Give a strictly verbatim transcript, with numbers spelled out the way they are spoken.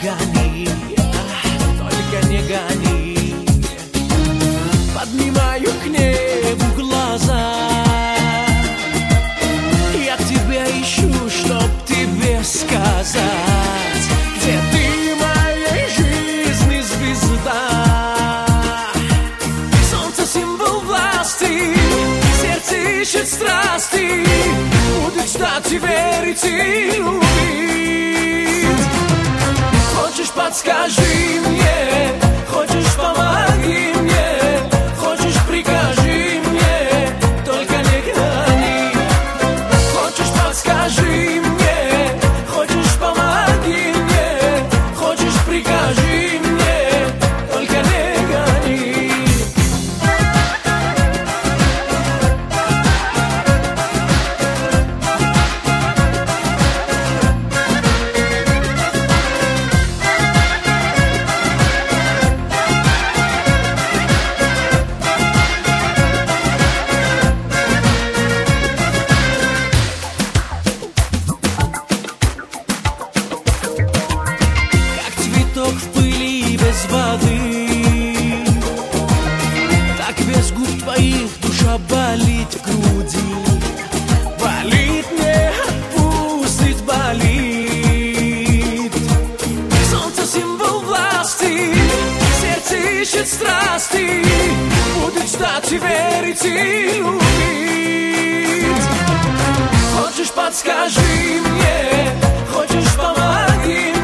гони, только не гони. Поднимаю к небу глаза, я тебя ищу, чтоб тебе сказать, где ты моей жизни звезда. Солнце символ власти, сердце ищет страсти, будет ждать и верить и любить. Хочешь, подскажи мне, хочешь, помоги мне, хочешь, прикажи мне, только не гони. Хочешь, подскажи мне, хочешь, помоги мне, хочешь, прикажи мне, только не гони. В пыли без воды, так без губ твоих душа болит в груди. Болит, не отпустит, болит. Солнце символ власти, сердце ищет страсти, будет ждать и верить и любить. Хочешь, подскажи мне, хочешь, помоги мне,